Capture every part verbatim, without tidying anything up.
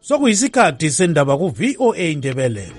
sokuyisikhathi sendaba ku V O A Indebele.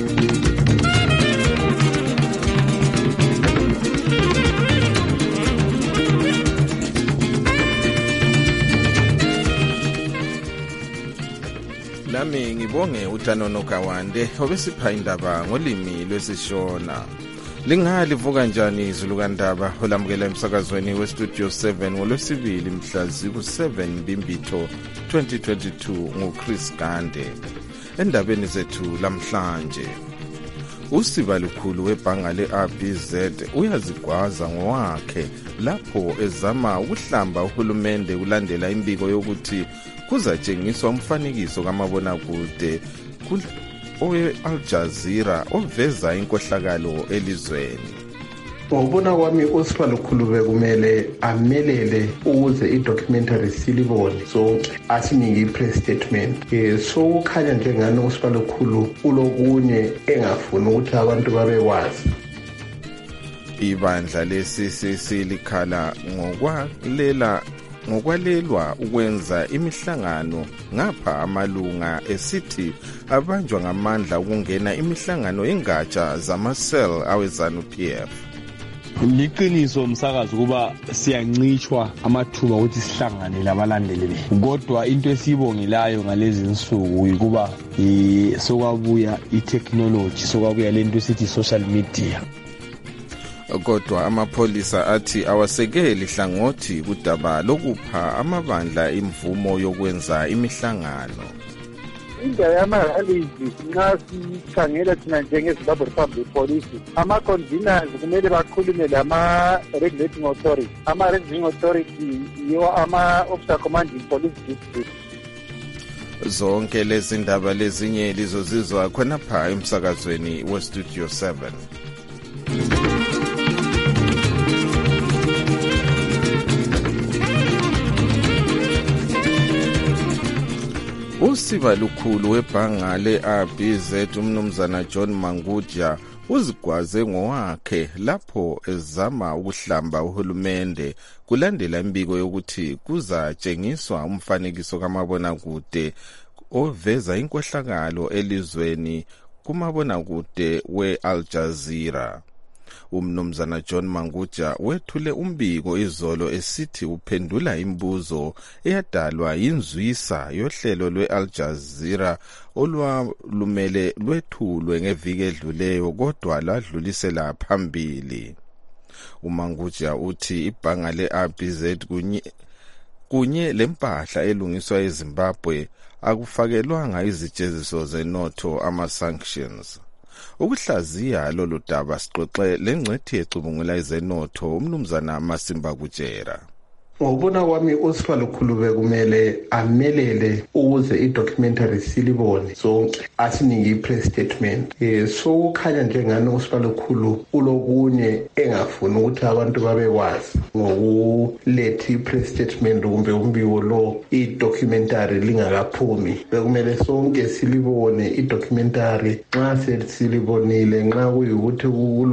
Nami ngibonge uTanono Kawande obesipha indaba ngolimi lwesiShona. Lingalivuka kanjani izulu kandaba olamukela emsakazweni weStudio seven ngolwesibili mhla ziku-seven Mbimbitho twenty twenty-two nguChris Gande. Endabeni zethu lamhlanje, usiba lukhulu webhanga le-R B Z uyazigwaza ngowakhe lapho ezama ukuhlamba uhulumende kulandela imbiko yokuthi kuzatshengiswa umfanekiso kamabonakude owe-Al Jazeera oveza inkohlakalo elizweni. Ngokubona kwami usiba lukhulu bekumele amelele ukuze i-documentary silibone sonke asinike i-press statement. Eh so ukhanya njengani usiba lukhulu ulokunye engafuni ukuthi abantu babekwazi. Ibandla le-C C C likhala ngokwalela ngokwalelwa ukwenza imihlangano ngapha amalunga esithi abanjwa ngamandla ukungena imihlangano engatsha zama-cell awe-ZANU-P F. Liqiniso umsakazi kuba siyancishwa amathuba ukuthi sihlangane labalandeli bethu, kodwa into esibongelayo ngalezi insuku ukuba sokwabuya i-technology, sokwabuya lento esithi social media. Kodwa amapholisa athi awasekeli hlangothi kudaba lokupha amabandla imvumo yokwenza imihlangano. Indaba yama-rallies nxa sikhangela thina njengeZimbabwe Republic Police, ama-conveners kumele bakhulume lama-regulating authority. Ama-regulating authority yiwo ama-officer commanding police district. Zonke lezi ndaba lezinye lizozizwa khonapha emsakazweni weStudio seven. Usiba lukhulu webhanga le-R B Z umnumzana John Mangudya uzigwaze ngowakhe lapho ezama ukuhlamba uhulumende kulandela imbiko yokuthi kuzatshengiswa umfanekiso kamabonakude oveza inkohlakalo elizweni kumabonakude we-Al Jazeera. Umnumzana John Mangudya wethule umbiko izolo esithi uphendula imbuzo eyadalwa yinzwisa yohlelo lwe-Al Jazeera olwalumele lwethulwe ngeviki edluleyo kodwa ladlulisela phambili. uMangudya uthi ibhanga le-R B Z kunye kunye lempahla elungiswa eZimbabwe akufakelwanga izijeziso zenotho ama-sanctions. Ukuhlaziya lolu daba sixoxe lengcethi ecubungula izenotho umnumzana Masimba Kutshera. Ngokubona kwami usiba lukhulu bekumele amelele ukuze i-documentary silibone sonke asinike i-press statement. Eh so ukhanya njengani usiba lukhulu ulokunye engafuni ukuthi abantu babekwazi ngokuletha i-press statement kumbe umbiko lo i-documentary lingakaphumi. Bekumele sonke silibone i-documentary nxa silibonile nxa kuyukuthi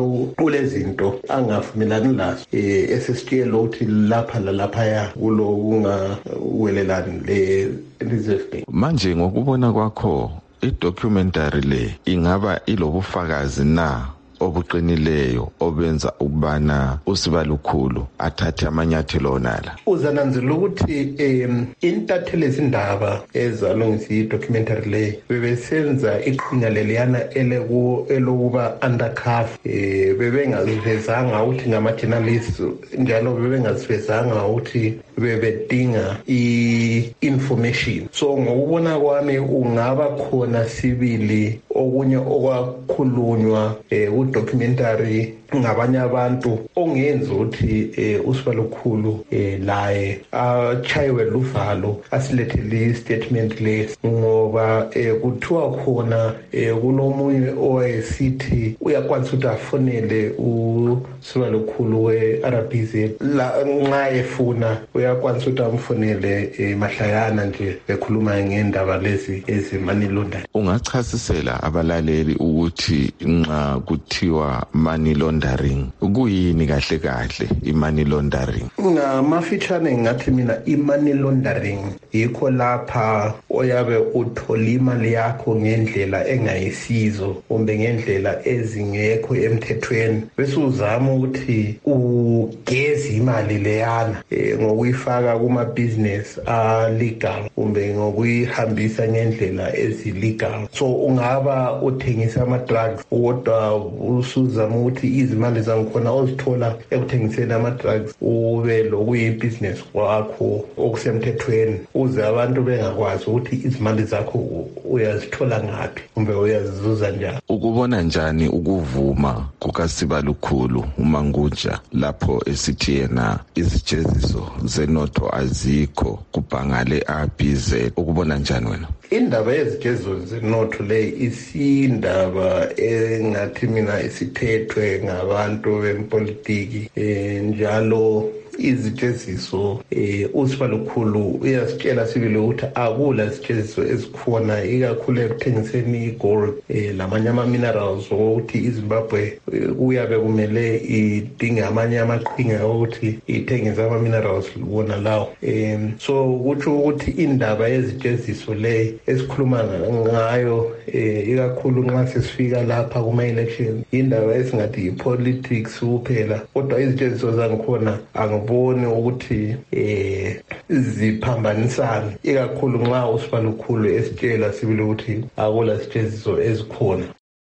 kulezinto angavumelani lazo eh esesitshela ukuthi lapha la phaya kulo ungawelelani le reserve. Manje ngokubona kwakho i-documentary le ingaba ilobufakazi na obuqinileyo obenza ukubana usiba lukhulu athathe amanyathelo onala? Uzananzela ukuthi um intatheli izindaba ezalungisa i-documentary le bebesenza iqhinya leliyana elokuba undercover. um bebengazivezanga ukuthi ngama-journalist njalo bebengazivezanga ukuthi bebedinga i-information. So ngokubona kwami ungaba khona sibili okunye okwakhulunywa um documentary ngabanye abantu ongenza ukuthi usiba lukhulu laye achayiwe luvalo asilethele statement lesi ngoba kuthiwa khona kunomunye owayesithi uyakwanisa ukuthi afonele usiba lukhulu we-R B Z la nxa efuna uyakwanisa ukuthi amfonele mahlayana nje bekhuluma ngendaba lezi ezi-money laundering. Ungachasisela abalaleli ukuthi nxa kuthiwa money laundering kuyini kahle kahle i-money laundering? Ngamafitshane ngathi mina i-money laundering yikho lapha oyabe uthola imali yakho ngendlela engayisizo kumbe ngendlela ezingekho emthethweni bese uzama ukuthi ugeze imali leyana e, ngokuyifaka kuma business a legal kumbe ngokuyihambisa ngendlela ezilegal. So ungaba uthengisa ama drugs kodwa usuzama ukuthi izimali zangikhona ozithola ekuthengiseni ama drugs ube lokuyi business kwakho okusemthethweni uze abantu bengakwazi ukuthi izimali zakho uyazithola ngaphi kumbe uyazizuza njani. Ukubona njani ukuvuma kukaSibalukhulu uManguja lapho esithi yena izijeziso zenotho azikho kubhangale A B Z, ukubona njani wena? Indaba yezijeziso zenotho le isindaba engathi mina isithethwe ngabantu bempolitiki eh, njalo izijeziso eh uSibalukhulu uyasitshela sibile ukuthi akula izijeziso ezikhona ikakhulu ekuthengiseni igold eh lamanye ama minerals ukuthi iZimbabwe uyabe kumele idinga amanye amaqhinga ukuthi ithengise ama minerals wona lawo. eh so kuthi ukuthi indaba yezijeziso le esikhuluma ngayo eh ikakhulu nxa sesifika lapha kuma election indaba esingathi ipolitics kuphela kodwa izijeziso zangikhona angiboni ukuthi eh ziphambanisana ikakhulu nxa uSibalukhulu esitshela sibile ukuthi akula sijeziso ezikhona.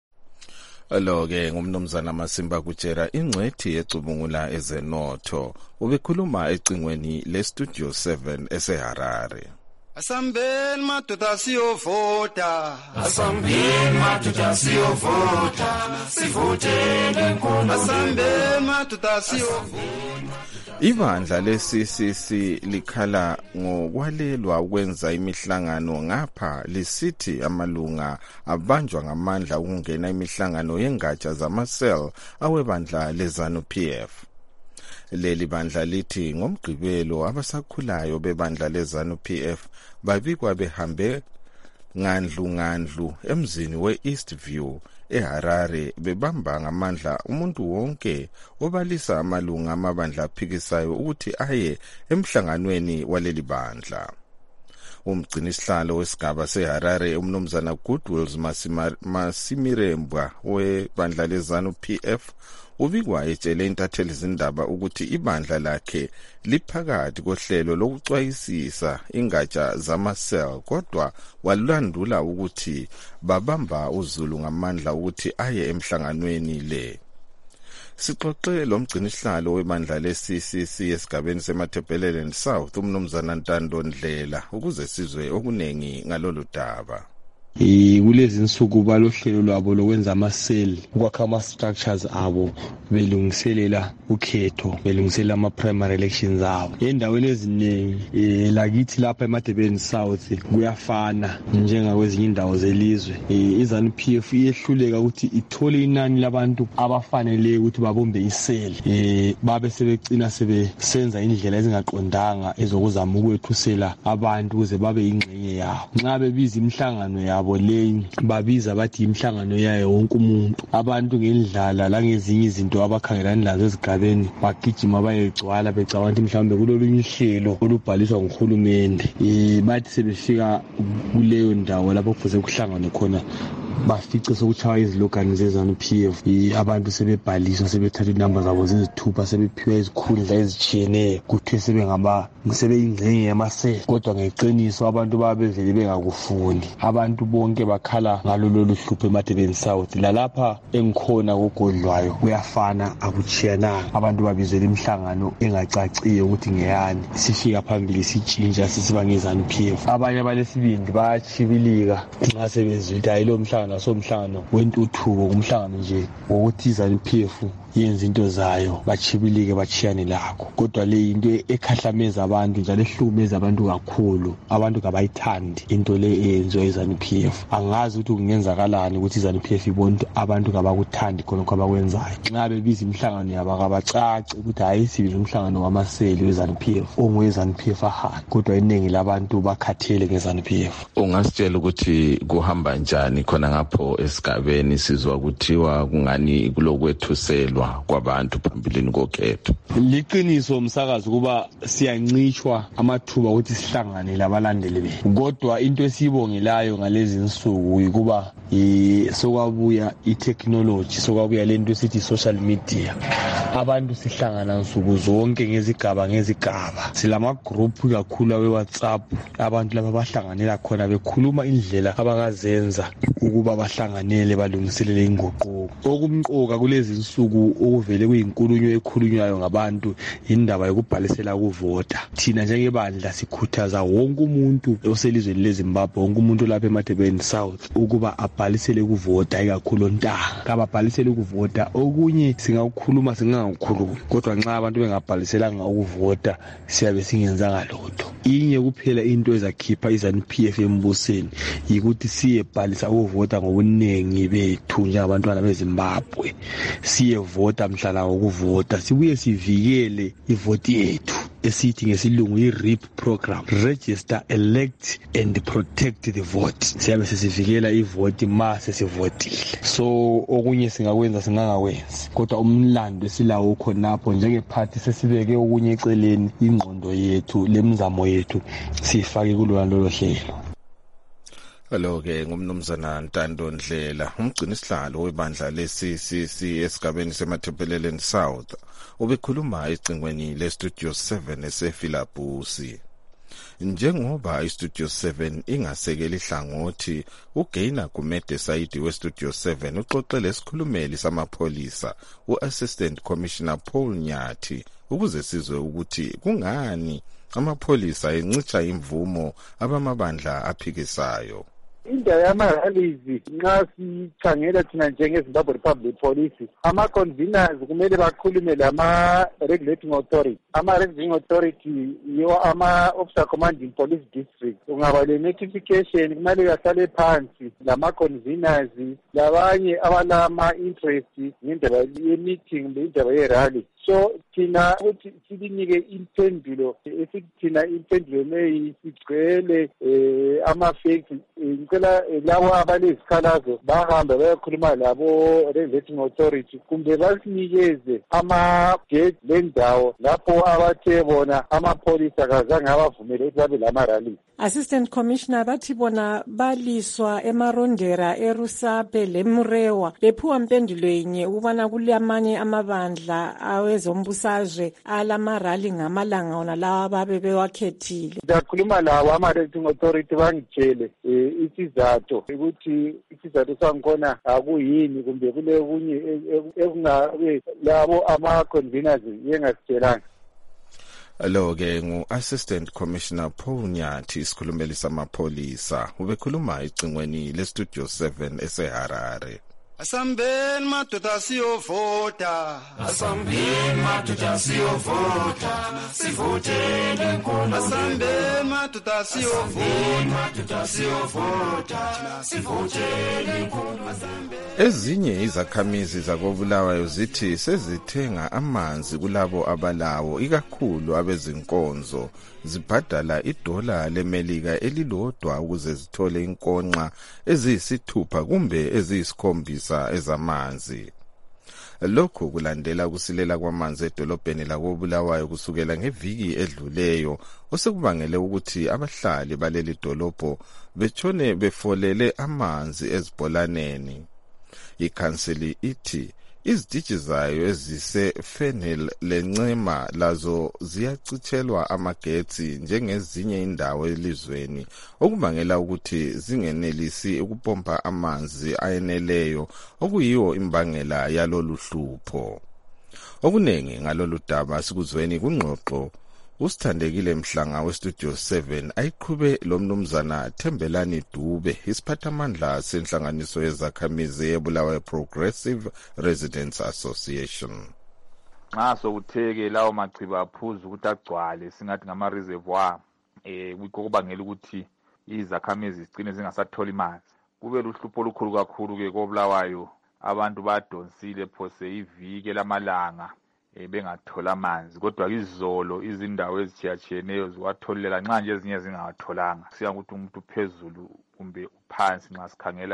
Alo-ke ngumnumzana Masimba Kutshera ingcwethi yecubungula ezenotho ubekhuluma ecingweni le-Studio seven eseHarare. Asambeni madoda siyovota, asambeni madoda siyovota, sivotele inkulu. Asambeni madoda siyovota. Ibandla le-C C C likhala ngokwalelwa ukwenza imihlangano ngapha lisithi amalunga abanjwa ngamandla ukungena imihlangano yengatsha zama-cell awebandla le-ZANU-P F. Leli bandla lithi ngomgqibelo abasakhulayo bebandla le-ZANU-P F babikwa behambe ngandlu ngandlu emzini we-Eastview eHarare bebamba ngamandla umuntu wonke obalisa amalunga amabandla aphikisayo ukuthi aye emhlanganweni waleli bandla. Umgcinisihlalo wesigaba seHarare umnumzana Goodwills Masimirembwa webandla le-ZANU-P F ubikwa etshele intatheli zindaba ukuthi ibandla lakhe liphakathi kohlelo lokucwayisisa ingatsha zama-cell kodwa walandula ukuthi babamba uZulu ngamandla ukuthi aye emhlanganweni le. Sixoxe lo mgcinisihlalo webandla le-C C C esigabeni seMatabeleland South umnumzana Ntando Ndlela ukuze sizwe okunengi ngalolu daba. Eh kulezi insuku balohlelo lwabo lokwenza ama-cell ukwakha ama-structures abo belungiselela ukhetho belungiselela ama-primary elections abo endaweni eziningi eh lakithi lapha eMatabeleland South kuyafana njengakwezinye indawo zelizwe. eh iZANU-P F iyehluleka ukuthi ithole inani labantu abafanele ukuthi babombe i-cell eh babe sebecina sebesenza indlela ezingaqondanga ezokuzama ukwethusela abantu ukuze babe ingxenye yabo. Nxa bebiza imihlangano yabo leyi babiza bathi imhlangano yayo wonke umuntu abantu ngendlala langezinye izinto abakhangelana lazo ezigabeni bagijima bayegcwala becabanga mhlawumbe kulolunye ihlelo olubhaliswa nguhulumende. eh bathi sebefika kuleyo ndawo lapho kufuze kuhlangane khona bafice sokuchawa izilogani zeZANU-P F abantu sebebhaliswa sebethatha inamba zabo zezithupha sebephiwa izikhundla ezitshiyeneyo kuthiwe sebengaba sebeyingxenye yama-cell kodwa ngeqiniso abantu babevele bengakufuni. Abantu bonke bakhala ngalolu hlupho eMatabeleland South lalapha engikhona kogodlwayo kuyafana akuchiyananga. Abantu babizela imihlangano engacaciyo ukuthi ngeyani sifika phambili sitshintsha sisiba ngeZANU-P F. Abanye abalesibindi bayachibilika nxa sebezwe ukuthi ayilo mhlangano somhlangano wentuthuko kumhlangano nje wokuthi iZANU-P F yenza into zayo bachibilike bachiyane lakho. Kodwa le into ekhahlameza abantu njalo ehlumeza abantu kakhulu. Abantu kabayithandi into le eyenziwa iZANU-P F. Angazi ukuthi kungenzakalani ukuthi iZANU-P F ibone abantu kabakuthandi khona kwabakwenzayo. Nxa bebiza imihlangano yabo akabacaci ukuthi hayi sibiza umhlangano wamaseli weZANU-P F ongoweZANU-P F ahana. Kodwa iningi labantu bakhathele ngeZANU-P F. Ungasitshela ukuthi kuhamba njani khona ngapho esigabeni sizwa kuthiwa kungani kulokwethuselwa ukuzalwa kwabantu phambilini kokhetho. Liqiniso umsakazi kuba siyancishwa amathuba ukuthi sihlangane labalandeli bethu. Kodwa into esibongelayo ngalezi insuku ukuba sokwabuya i-technology, sokwabuya lento esithi social media. Abantu sihlangana nsuku zonke ngezigaba ngezigaba. Silama group kakhulu awe WhatsApp, abantu laba bahlanganela khona bekhuluma indlela abakazenza ukuba bahlanganele balungiselele inguquko. Okumqoka kulezi insuku okuvele kuyinkulunywe ekhulunywayo ngabantu indaba yokubhalisela ukuvota. Thina njengebandla sikhuthaza wonke umuntu oselizweni leZimbabwe, wonke umuntu lapha eMatabeleland South ukuba abhalisele ukuvota, ikakhulu Ntanga ababhalisele ukuvota. Okunye singakukhuluma singakukhuluma, kodwa nxa abantu bengabhaliselanga ukuvota siyabe singenzanga lutho. Inye kuphela into ezakhipha iZANU-P F embusweni yikuthi siyebhalisa ukuvota ngobunengi bethu njengabantwana beZimbabwe. Siyevota mhlala ukuvota, sibuye sivikele ivoti yethu esithi ngesilungu i-R E P program, register, elect and protect the vote. Siyabe sesivikela ivoti ma sesivotile. So okunye singakwenza singangakwenzi, kodwa umlando esilawo khonapho njengephathi sesibeke okunye eceleni ingqondo yethu lemizamo yethu sifake kulona lolo hlelo. Hello ke ngumnumzana Ntando Ndlela, umgcini isihlalo webandla le-C C C esigabeni seMatabeleland South. Ubekhuluma ecingweni le-Studio seven eseFilabusi. Njengoba iStudio seven ingasekeli hlangothi, uGainer Gumede Saidi weStudio seven uxoxele isikhulumeli samapholisa u-Assistant Commissioner Paul Nyathi ukuze sizwe ukuthi kungani amapholisa encitsha imvumo abamabandla aphikisayo. Indawo yama-rallies nxa sikhangela thina njenge-Zimbabwe Republic Police, ama-conveners kumele bakhulume lama-regulating authority. Ama-regulating authority yiwo ama-officer commanding police district. Ungaba le-notification kumele bahlale phansi lama-conveners labanye abalama-interest ngendaba ye-meeting ngendaba ye-rally. So thina ukuthi silinike impendulo esithi thina impendulo leyi sigcwele ama-facts. Ngicela labo abalezikhalazo bahambe bayokhuluma labo regulating authority kumbe basinikeze ama-gate lendawo lapho abathe bona amapholisa kazange abavumele ukuthi babe lama-rally. Assistant Commissioner, bathi bona baliswa emarondera eRusape leMrewa bephuwa impendulo yenye ukubana kulamanye amabandla awezombusazwe alamarali ngamalanga ona lawa babe bewakhethile. Ngikhuluma labo ama-regulating authority bangitshele isizathu ukuthi isizathu sangikhona akuyini kumbe kule kunye ekungabe labo ama-conveners yengasitshelanga. Lo ke ngu-Assistant Commissioner Paul Nyathi isikhulumeli samapholisa ubekhuluma ecingweni le-Studio seven eseHarare. Asambeni madoda siyovota, asambeni madoda siyovota, sivotele inkolo. Asambeni madoda siyovota, siyovota, sivotele inkolo. Ezinye izakhamizi zakobulawayo zithi sezithenga amanzi kulabo abalawo, ikakhulu abezinkonzo zibhadala idola lemelika elilodwa ukuze zithole inkonxa eziyisithupha kumbe eziyisikhombisa ezamanzi. Lokhu kulandela ukusilela kwamanzi edolobheni lakobulawayo kusukela ngeviki edluleyo, osekubangele ukuthi abahlali baleli dolobho betshone befolele amanzi ezibholaneni. Ikhanseli ithi izitshi zayo ezise-Fernhill leNcema lazo ziyachithelwa amagetsi njengezinye indawo elizweni, okubangela ukuthi zingenelisi ukupompa amanzi ayeneleyo okuyiwo imbangela yalolu hlupho. Okuningi ngalolu daba sikuzweni kungxoxo usithandekile Mhlanga weStudio seven ayiqhube lo mnumzana Thembelani Dube, isiphathamandla senhlanganiso yezakhamizi eBulawayo Progressive Residents Association. Nxa sokutheke lawo machiba aphuzu ukuthi agcwale singathi ngama reservoir eh kubangela ukuthi izakhamizi zigcine zingasatholi manzi. Kube luhlupho olukhulu kakhulu ke koBulawayo, abantu badonsile phose ivike lamalanga e bengathola amanzi, kodwa izolo izindawo ezitshiyatshiyeneyo ziwatholela nxa nje ezinye zingawatholanga. Siya ukuthi umuntu phezulu kumbe uphansi nxa sikhangela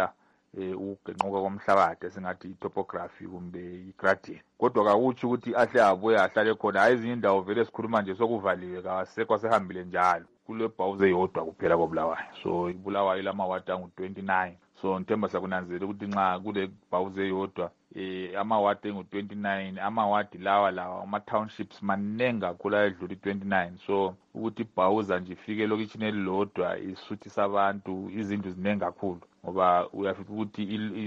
ukugenquka komhlabathi esingathi i-topography kumbe i-gradient. Kodwa kakutsho ukuthi ahle abuye ahlale khona. Hayi ezinye indawo vele sikhuluma nje sokuvaliwe kawasekho sehambile njalo. Kule Bhawuze eyodwa kuphela koBulawayo. So iBulawayo lamawadi angu twenty-nine. So ngithemba siyakunanzelela ukuthi nxa kule Bhawuze eyodwa eh amawadi engu twenty-nine, amawadi lawa lawa ama townships manengi kakhulu ayedlula twenty-nine. So ukuthi iBhawuza nje ifike lokishini elilodwa isuthisa abantu, izindlu zinengi kakhulu. Ngoba uyafika ukuthi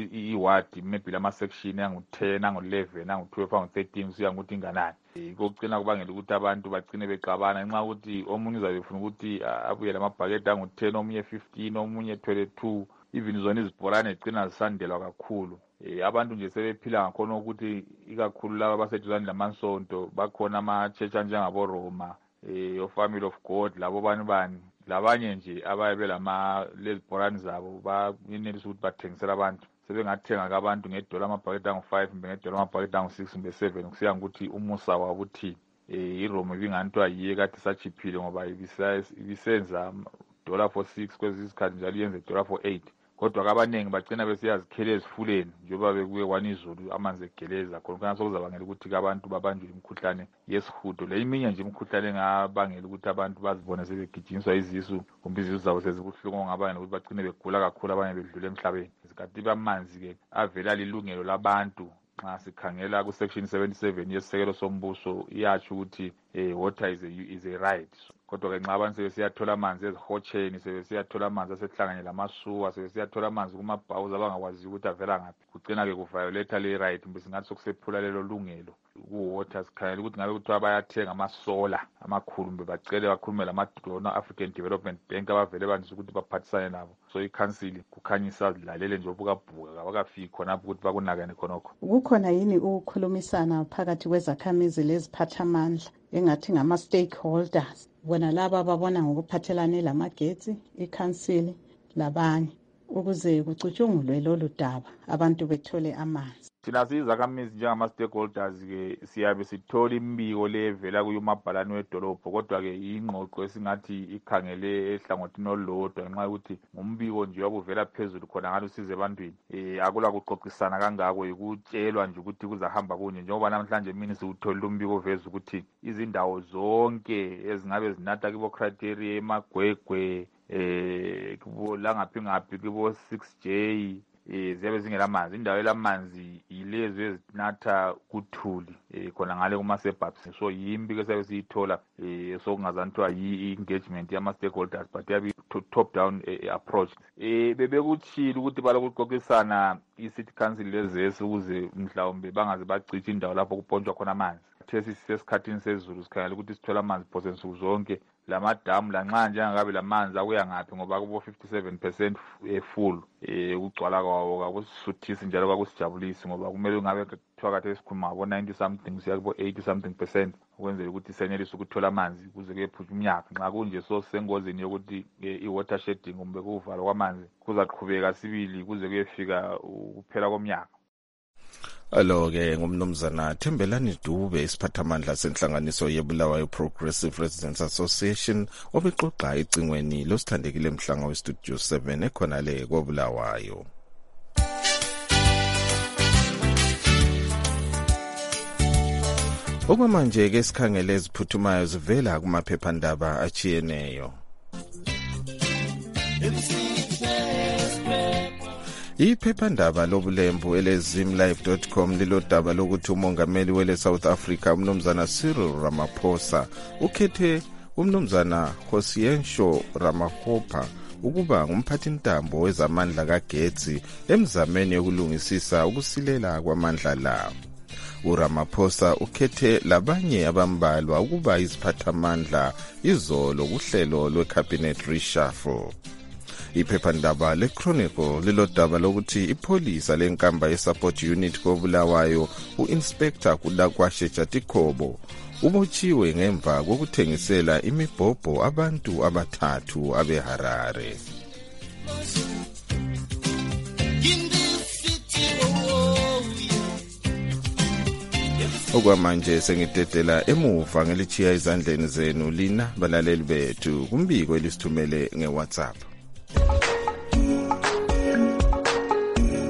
iwadi maybe lama section angu ten, angu eleven, angu twelve, angu thirteen kuya ngokuthi inganani. Kokugcina kubangela ukuthi abantu bagcine bexabana nxa ukuthi omunye uzabe ufuna ukuthi abuye lamabhakede angu ten, omunye fifteen, omunye twenty-two. Even zona izibholane zigcina zisandelwa kakhulu. Eh abantu nje sebephila ngakhona ukuthi ikakhulu laba abaseduzane lamansonto bakhona ama church njengabo Roma, eh o Family of God, labo bani bani labanye nje abaye lama lezibholane zabo bayenelisa ukuthi bathengisela abantu. Sebengathenga kabantu ngedola amabhakede angu five kumbe ngedola amabhakede angu six kumbe seven kusiya ukuthi umusa wabo uthi eh iRoma ibingantwa yiye kade sachiphile ngoba ibisenza dollar for six kwezi isikhathi njalo yenze dollar for eight. Kodwa kabaningi bagcina besiyazikhele ezifuleni njengoba bekuye kwaNizulu amanzi egeleza khona kana sokuzabangela ukuthi abantu babanjwe imikhuhlane yesihudo. Le iminye nje imikhuhlane engabangela ukuthi abantu bazibone sebegijinyiswa izisu kumbe izisu zabo sezibuhlungu ngabanye ukuthi bagcine begula kakhulu abanye bedlula emhlabeni. Isikhathi bamanzi ke avela lilungelo labantu. Nxa sikhangela ku section seventy-seven yesisekelo sombuso iyatsho ukuthi eh water is a, is a right. Kodwa ke nxa abantu sebesiyathola amanzi ezihotsheni, sebesiyathola amanzi asehlanganye lamasuwa, sebesiyathola amanzi kumaBhawuze abangakwazi ukuthi avela ngaphi, kugcina ke kuviolate le right mbe singathi sokusephula lelo lungelo ku water. Sikhangela ukuthi ngabe kuthiwa bayathenga amasola amakhulu mbe bacele bakhulume lamadonor African Development Bank abavele bandise ukuthi baphathisane nabo. So iCouncil kukhanyisa zilalele nje obukabhuka abakafiki khona ukuthi bakunakane khonokho. Kukhona yini ukukhulumisana phakathi kwezakhamizi leziphathamandla engathi ngama stakeholders bona laba babona ngokuphathelane lamagetsi, iCouncil labanye, ukuze kucutshungulwe lolu daba abantu bethole amanzi? Thina sizakhamizi njengama stakeholders ke siyabe sithola imbiko levela kuyumabhalane wedolobho, kodwa ke ingqoqo esingathi ikhangele ehlangothini olodwa ngenxa ukuthi ngumbiko nje wabuvela phezulu khona ngathi usize ebantwini. Eh akula kuxoxisana kangako ukutshelwa nje ukuthi kuzahamba kunye, njengoba namhlanje mina siwuthola umbiko veza ukuthi izindawo zonke ezingabe zinatha kibo criteria emagwegwe eh kubo la ngaphi ngaphi kibo six J eh ziyabe zingela amanzi. Indawo elamanzi yilezo ezinatha kuthuli eh khona ngale kuma suburbs. So yimbi ke sabe siyithola eh sokungazantwa yi-engagement yama stakeholders but yabi top down eh, approach. Eh bebekuthile ukuthi balokuxoxisana i-city council lezesi ukuze mhlawumbe bangaze bacithi indawo lapho kupontshwa khona amanzi. Thesi sesikhathini sezulu sikhangela ukuthi sithola amanzi phose nsuku zonke. Lamadamu lanxa njengakabe lamanzi akuya ngaphi ngoba kubo fifty-seven percent full eh ugcwala kwawo kakusisuthisi njalo kwakusijabulisi ngoba kumele ngabe kuthiwa kade esikhuluma ngabo ninety something siya kubo eighty something percent ukwenzela ukuthi senelise ukuthola amanzi kuze kuyephutha umnyaka. Nxa kunje so sengozini yokuthi i-water shedding kumbe kuvalwa kwamanzi kuzaqhubeka sibili kuze kuyefika ukuphela komnyaka. Alo ke ngumnumzana Thembelani Dube isiphathamandla senhlanganiso yeBulawayo Progressive Residents Association obexoxa icingweni losithandekile emhlanga westudio seven ekhona le koBulawayo. Okwamanje ke sikhangele eziphuthumayo zivela kumaphephandaba achiyeneyo. Iphephandaba lobulembu elezim live dot com lilodaba lokuthi umongameli wele South Africa umnumzana Cyril Ramaphosa ukhethe umnumzana Hosiensho Ramaphosa ukuba ngumphathintambo wezamandla kagetsi emzameni yokulungisisa ukusilela kwamandla lawo. uRamaphosa ukhethe labanye abambalwa ukuba iziphathamandla izolo kuhlelo lwecabinet reshuffle. Iphephandaba leChronicle lilodaba lokuthi ipolisa lenkamba yesupport unit koBulawayo uInspector Kudakwashe Tikhobo ubotshiwe ngemva kokuthengisela imibhobho abantu abathathu abeHarare. Okwamanje sengidedela emuva ngelichiya izandleni zenu lina balaleli bethu kumbiko elisithumele ngeWhatsApp.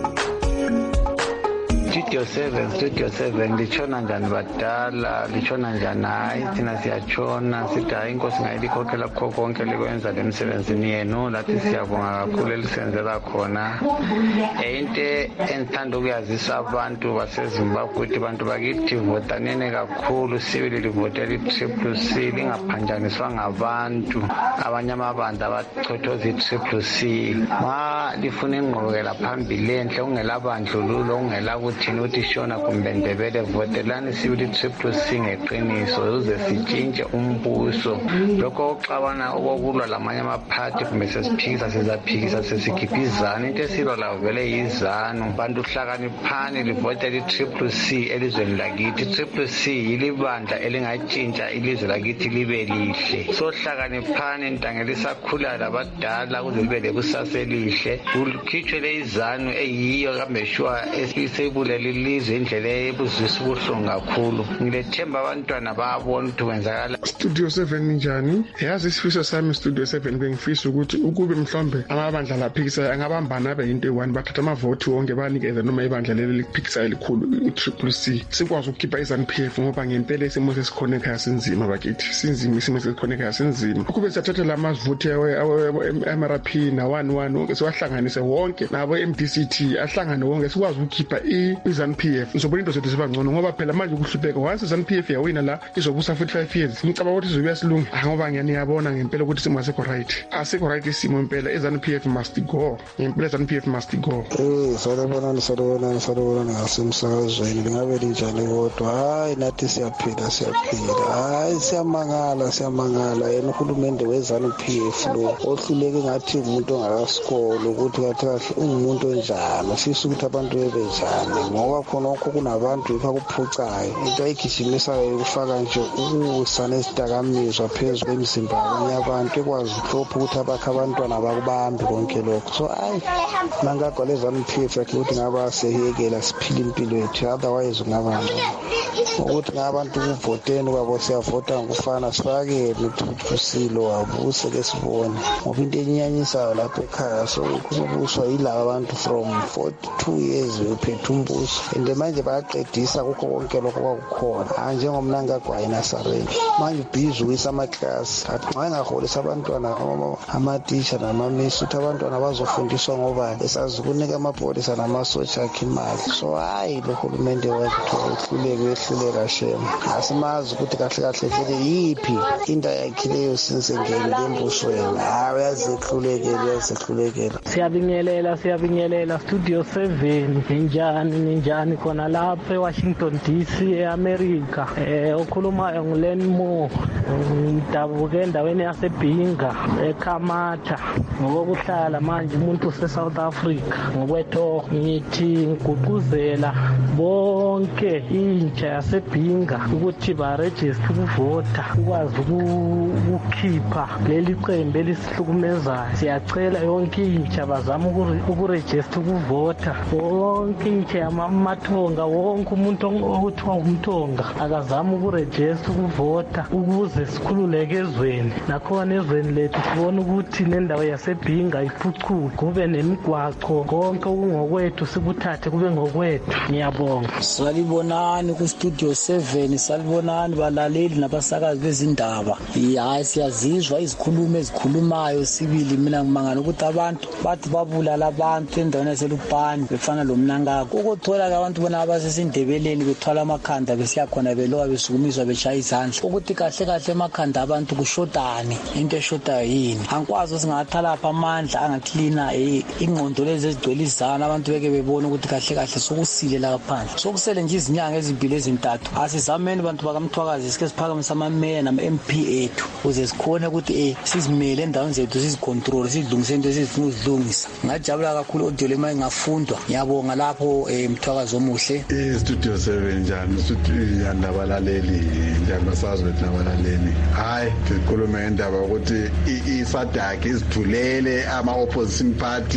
Studio seven, Studio seven, lichona njani badala, lichona njani hayi, thina siyachona, sithi hayi inkosi ngayikhokhela kukho konke likwenza lemsebenzini yenu, lathi siyabonga kakhulu elisenzela khona. Into endithanda ukuyazisa abantu baseZimbabwe ukuthi bantu bakithi votanene kakhulu, sibili livotela i-triple C, lingaphanjaniswa ngabantu, abanye amabandla abachothoza i-triple C. Ma lifuna ingqubekela phambili enhle, ungelabandlululo, ungela kuthini ukuthi shona kumbe Ndebele, votelani sibili i-triple C ngeqiniso uze sitshintshe umbuso. Lokho oxabana okokulwa lamanye amaphathi kumbe sesiphikisa sizaphikisa sesigibhizana, into esilwa lawo vele yizanu. Bantu hlakaniphani livotela i-triple C elizweni lakithi. I-triple C yilibandla elingatshintsha ilizwe lakithi libe lihle. So hlakaniphani ntangela isakhula labadala kuze libe lekusasa elihle, kukhitshwe le izanu eyiyo kambe shwa esisebulele ilizwe indlela ebuzisa ubuhlungu kakhulu. Ngilethemba abantwana bayabona ukuthi kwenzakala. Studio seven njani? Yazi isifiso sami Studio seven bengifisa ukuthi ukube mhlombe amabandla laphikisa angabambana abe into eyi-one, bathatha amavoti wonke banikeze noma ibandla leli likuphikisayo elikhulu i-triple C, sikwazi ukukhipha i-ZANU P F ngoba ngempela isimo sesikhona ekhaya sinzima bakithi, sinzima isimo sesikhona ekhaya sinzima. Ukube siyathatha la mavoti M R P na one one wonke siwahlanganise wonke nabo M D C T ahlangane wonke sikwazi ukukhipha i-ZANU P F, ngizobona into zethu ziba ngcono ngoba phela manje ukuhlupheka once i-ZANU P F yawina la izobusa forty-five years. Ngicabanga ukuthi izobuya silunga ngoba ngiyaniyabona ngempela ukuthi isimo asikho right, asikho right isimo impela. i-ZANU P F must go, ngempela i-ZANU P F must go. Eh salibonani salibonani salibonani ngasemsakazweni, lingabe linjani kodwa hayi nathi siyaphila siyaphila, hayi siyamangala siyamangala. Yena uhulumende we-ZANU P F lo ohluleke ngathi umuntu ongakasikolo ukuthi kathi kahle ungumuntu onjani, sisi ukuthi abantu bebenjani ngoba khonokho kunabantu bakuphucayo, into ayigijimisayo ukufaka nje ukusa nezidakamizwa phezu kwemizimba yabanye abantu ekwazi ukuhlopha ukuthi abakho abantwana bakubambi konke lokho. So hayi mangagwa ZANU P F yakhe ukuthi ngaba sehekela siphila impilo yethu, otherwise kungaba ukuthi ngabantu kuvoteni kwabo siyavota ngokufana sifake nokuthusilo wabuse ke sibone ngoba into enyanyisayo lapha ekhaya so ukubuswa yilabo abantu from forty-two years uphethe umbuso and manje bayaqedisa kukho konke lokho kwakukhona njengomnanga kwayiNasareni manje ubhizi uyisa amaklasi athi xa engaholisa abantwana amatisha namamisi ukuthi abantwana bazofundiswa ngoba esazi kunika amapolisa namasotsha akhe imali. So hayi lo hulumende wethu uhluleke wehluleka shema, asimazi ukuthi kahle kahle futhi yiphi into yakhileyo since ngene embusweni. Hayi uyazehlulekela uyazehlulekela. Siyabingelela siyabingelela Studio seven njani ninjani khona lapha eWashington D C eAmerica. Eh okhulumayo nguLen Moore, ngidabuke endaweni yaseBhinga eKhamata ngokuhlala manje umuntu useSouth Africa ngokwetho. Ngithi ngiguquzela bonke intsha yaseBhinga ukuthi baregister ukuvota, ukwazi ukukhipha leli qembu elisihlukumezayo. Siyacela yonke intsha bazama ukuregister ukuvota, wonke intsha yamathonga, wonke umuntu okuthiwa umthonga akazama ukuregister ukuvota ukuze sikhululeke ezweni. Nakhona ezweni lethu sibona ukuthi nendawo yaseBhinga iphucuke, kube nemigwaqo, konke okungokwethu sikuthathe kube ngokwethu. Ngiyabonga. Salibonani ku Studio seven, salibonani balaleli nabasakazi bezindaba. Hayi siyazizwa izikhulumo ezikhulumayo sibili. Mina ngimangala ukuthi abantu bathi babulala abantu endaweni yaseLupane befana lo Mnangagwa. Ukuthola abantu bona abasesindebeleni bethwala amakhanda besiya khona belowa besukumiswa beshaya izandla, ukuthi kahle kahle emakhanda abantu kushotani, into eshotayo yini. Angikwazi singathala lapha amandla angaklina ingqondo lezi ezigcwele izana, abantu beke bebona ukuthi kahle kahle sokusile la phandle, sokusele nje izinyanga ezimbili ezintathu. Asizameni abantu bakamthwakazi sike siphakamisa amameya nama-M P ethu ukuze sikhone ukuthi eh sizimele endaweni zethu, sizicontrol, sizilungise into ezifuna uzilungisa. Ngajabula kakhulu audio le maye ngafundwa. Ngiyabonga lapho eMthwakazi omuhle. Eh Studio seven njani studio yandabalaleli njani basazi bethu nabalaleli. Hayi sikhuluma indaba ukuthi iSADC izithulele ama opposition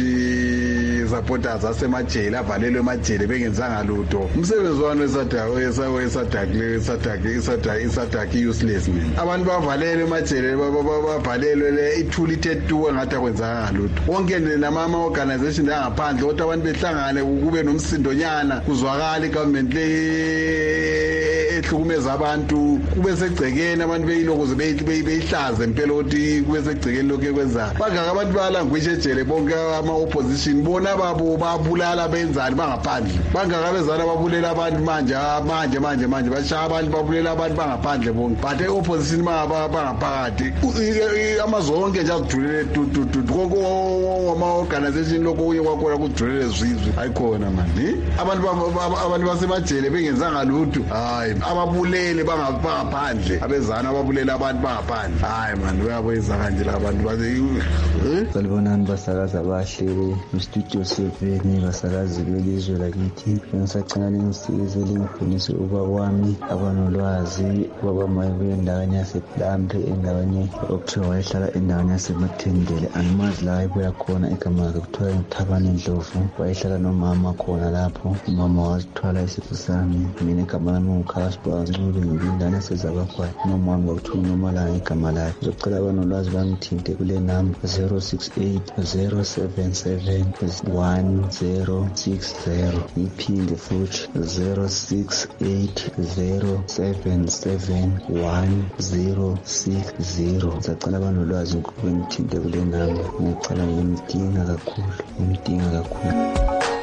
party supporters asemajele avalelwe emajele bengenzanga lutho. Umsebenzi wano weSADC weSADC le SADC iSADC iSADC useless man. Abantu bavalelwe emajele bavalelwe le ithuli tethu ngathi akwenzanga lutho. Wonke nama organization angaphandle kodwa abantu behlangane kube nomsindonyana encanyana kuzwakala igovernment le ehlukumeza abantu kube segcekeni abantu beyilokuze beyihlaze impela ukuthi kube segcekeni lokho ekwenza bangaka abantu balanguishe ejele bonke ama opposition bona babo babulala benzani bangaphandle bangaka bezana babulela abantu manje manje manje manje bashaya abantu babulela abantu bangaphandle bonke but opposition bangaphakathi amazonke nje akujulele tutu konke ama organization lokho uye kwakhona kujulele zwizwe ayikhona manje abantu abantu basemajele bengenzanga lutho hayi ababulele bangaphandle abezana ababulela abantu bangaphandle hayi man uyaboyisa kanje labantu bathi salibonani basakaza bahle studio seven basakazi belizwe lakithi ngisacela lingisize lingifundise uba wami abanolwazi baba mayibendakanya seplambe endaweni okuthiwa wayehlala endaweni yasemathendele angimazi la ayibuya khona igama lakhe kuthiwa ngithabane Ndlovu wayehlala nomama khona lapho umama wazithwala isifo sami mina igama lami ngukaspa ncube ngibindana sezabakhwa nomama kwakuthiwa noma la igama lakhe ngicela abanolwazi bangithinte kule number zero six eight zero seven seven one zero six zero iphinde futhi zero six eight zero seven seven one zero six zero ngicela abanolwazi ukube ngithinte kule number ngicela ngimdinga kakhulu ngimdinga kakhulu.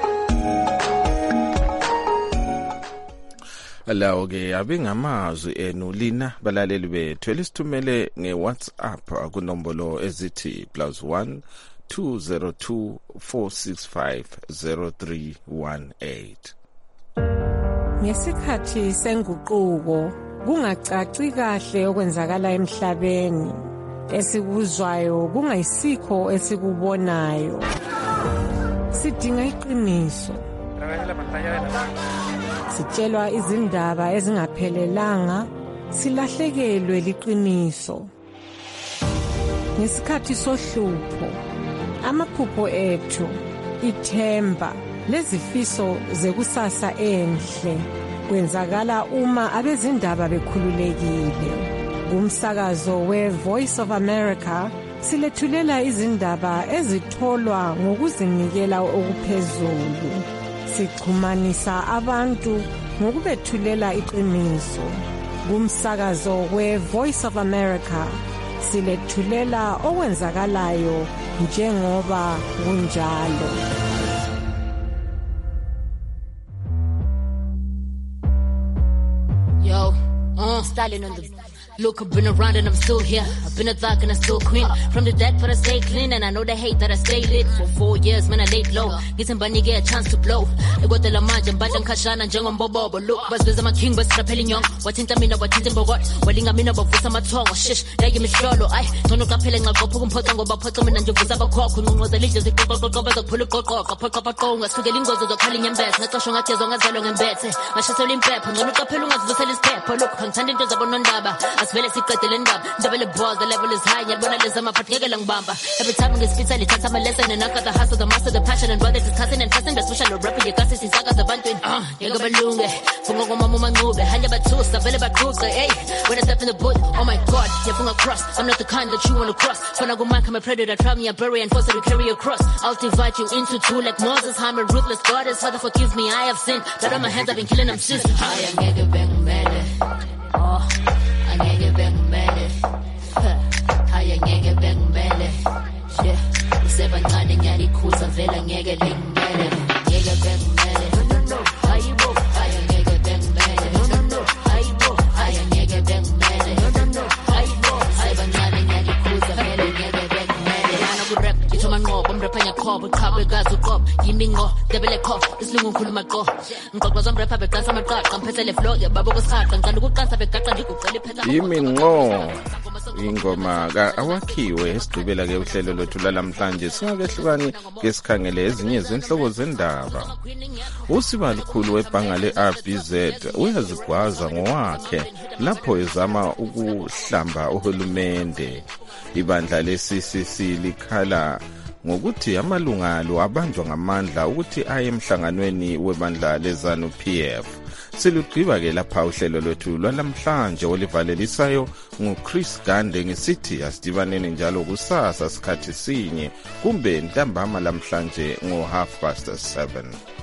Lawo ke abingamazwi enu lina balaleli bethu elisithumele ngeWhatsApp kunombolo ezithi plus one two zero two four six five zero three one eight. Ngesikhathi senguquko kungacaci kahle okwenzakala emhlabeni esikuzwayo kungayisikho esikubonayo sidinga iqiniso sitshelwa izindaba ezingaphelelanga silahlekelwe liqiniso ngesikhathi sohlupho amaphupho ethu ithemba lezifiso zekusasa enhle kwenzakala uma abezindaba bekhululekile kumsakazo we Voice of America silethulela izindaba ezitholwa ngokuzinikela okuphezulu sixhumanisa abantu ngokubethulela iqiniso kumsakazo we Voice of America silethulela okwenzakalayo njengoba kunjalo. Yo, uh, styling on the look, I've been around and I'm still here. I've been a thug and I still queen. From the dead but I stay clean and I know they hate that I stay lit. For four years man I laid low. Getting bunny get a chance to blow. I got the lamaj and bajan kashana jangon bobo. But look, bas with my king bas rappelling young. What in tamina what in bogot. Welling a mina but for some tongue or shish. They give me shallow. I don't look up pelling a go put pot go put them in and you was up a cock. Who knows the leaders they go go go go pull a cock up put up a go. I still getting goes to the calling and best. Not showing at as long as long and bet. I should tell him pep. And look up pelling as the cell is pep. Look, contending to the bonondaba. As well as he cut the end up. Double balls, the level is high. And when I listen, I'm a lang bamba. Every time I get spit, I touch my lesson and I got the hustle, the master, the passion, and brother discussing and testing the social rapper. You got this, I got the bantu. Ah, you got balloonge. Fungo mama manube. Hanya batusa, vele bakuka. Hey, when I step in the boot, oh my god, you funga cross. I'm not the kind that you wanna cross. When I go man, I'm a predator, trap me a bury and force to carry a cross. I'll divide you into two like Moses. I'm a ruthless goddess. Father, forgive me, I have sinned. Blood on my hands, I've been killing them since. I am nigga bang mad. Oh, I nigga bang mad. Haya ngeke bengimele yeah usebancane ngiyalikhutha vela ngeke lingimele ngeke bengimele no no no hayibo haya ngeke bengimele no no no hayibo haya ngeke bengimele no no no hayibo hayibancane ngiyalikhutha vela ngeke bengimele yana ku rap ithoma ngoba umrapha nyakhobo qhabe gazi uqobo yimi ngo debele kho isilungu ngikhuluma qo ngiqoqoza umrapha beqasa amaqaqa mphethele flow yababo kusakha ngicela ukuqansa beqaqa ngikucela iphetha yimi ngo ingoma ka awakhiwe esigqibela ke uhlelo lwethu lalamhlanje singakehlukani ngesikhangele ezinye izinhlobo zendaba usiba likhulu webhanga le-R B Z uyazigwaza ngowakhe lapho ezama ukuhlamba uhulumende ibandla le-C C C likhala ngokuthi amalungalo abanjwa ngamandla ukuthi aye emhlanganweni webandla lezanu P F silugqiba ke lapha uhlelo lwethu lwalamhlanje olivalelisayo nguChris Gande ngisithi asidibaneni njalo kusasa sikhathi sinye kumbe ntambama lamhlanje ngo half past seven.